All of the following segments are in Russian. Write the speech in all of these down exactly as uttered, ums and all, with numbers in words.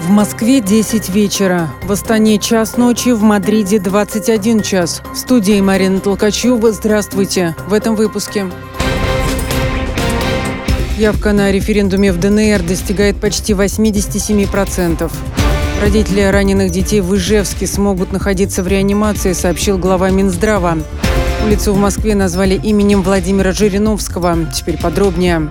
В Москве десять вечера. В Астане час ночи, в Мадриде двадцать один час. В студии Марина Толкачева. Здравствуйте. В этом выпуске. Явка на референдуме в ДНР достигает почти восемьдесят семь процентов. Родители раненых детей в Ижевске смогут находиться в реанимации, сообщил глава Минздрава. Улицу в Москве назвали именем Владимира Жириновского. Теперь подробнее.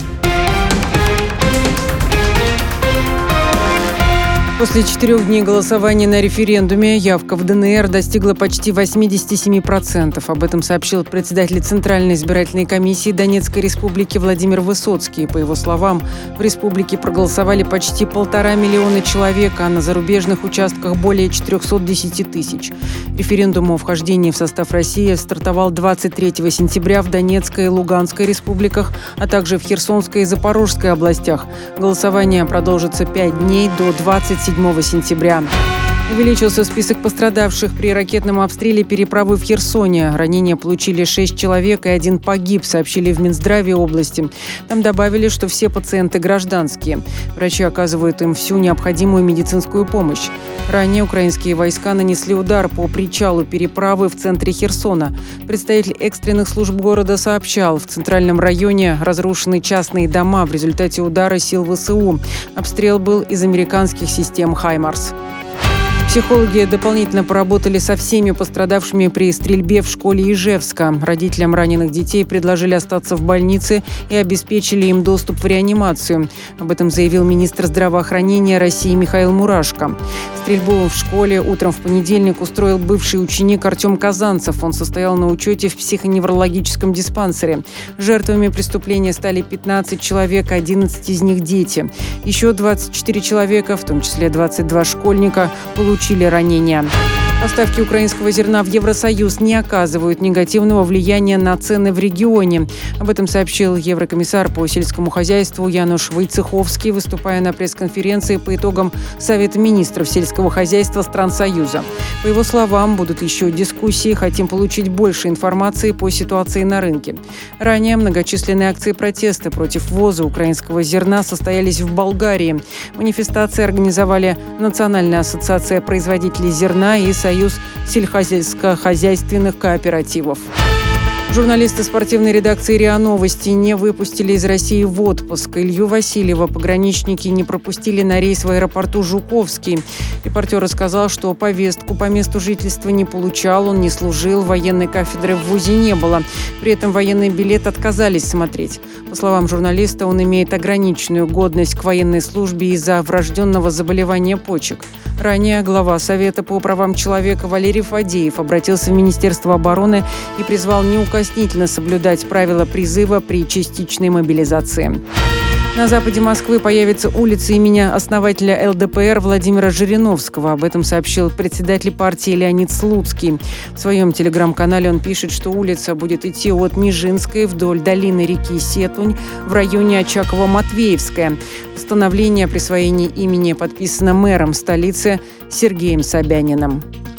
После четырех дней голосования на референдуме явка в ДНР достигла почти восемьдесят семь процентов. Об этом сообщил председатель Центральной избирательной комиссии Донецкой республики Владимир Высоцкий. По его словам, в республике проголосовали почти полтора миллиона человек, а на зарубежных участках более четырехсот десяти тысяч. Референдум о вхождении в состав России стартовал двадцать третьего сентября в Донецкой и Луганской республиках, а также в Херсонской и Запорожской областях. Голосование продолжится пять дней до двадцать седьмого сентября. Увеличился список пострадавших при ракетном обстреле переправы в Херсоне. Ранения получили шесть человек и один погиб, сообщили в Минздраве области. Там добавили, что все пациенты гражданские. Врачи оказывают им всю необходимую медицинскую помощь. Ранее украинские войска нанесли удар по причалу переправы в центре Херсона. Представитель экстренных служб города сообщал, в центральном районе разрушены частные дома в результате удара сил ВСУ. Обстрел был из американских систем «Хаймарс». Психологи дополнительно поработали со всеми пострадавшими при стрельбе в школе Ижевска. Родителям раненых детей предложили остаться в больнице и обеспечили им доступ в реанимацию. Об этом заявил министр здравоохранения России Михаил Мурашко. Стрельбу в школе утром в понедельник устроил бывший ученик Артем Казанцев. Он состоял на учете в психоневрологическом диспансере. Жертвами преступления стали пятнадцать человек, одиннадцать из них дети. Еще двадцать четыре человека, в том числе двадцать два школьника, получили получили ранения. Поставки украинского зерна в Евросоюз не оказывают негативного влияния на цены в регионе. Об этом сообщил еврокомиссар по сельскому хозяйству Януш Войцеховский, выступая на пресс-конференции по итогам Совета министров сельского хозяйства стран Союза. По его словам, будут еще дискуссии, хотим получить больше информации по ситуации на рынке. Ранее многочисленные акции протеста против ввоза украинского зерна состоялись в Болгарии. Манифестации организовали Национальная ассоциация производителей зерна и Союз Союз сельскохозяйственных кооперативов. Журналисты спортивной редакции РИА Новости не выпустили из России в отпуск. Илью Васильева пограничники не пропустили на рейс в аэропорту Жуковский. Репортер рассказал, что повестку по месту жительства не получал, он не служил, военной кафедры в вузе не было. При этом военный билет отказались смотреть. По словам журналиста, он имеет ограниченную годность к военной службе из-за врожденного заболевания почек. Ранее глава Совета по правам человека Валерий Фадеев обратился в Министерство обороны и призвал неукоснительно соблюдать правила призыва при частичной мобилизации. На западе Москвы появится улица имени основателя ЛДПР Владимира Жириновского. Об этом сообщил председатель партии Леонид Слуцкий. В своем телеграм-канале он пишет, что улица будет идти от Нижинской вдоль долины реки Сетунь в районе Очаково-Матвеевская. Постановление о присвоении имени подписано мэром столицы Сергеем Собяниным.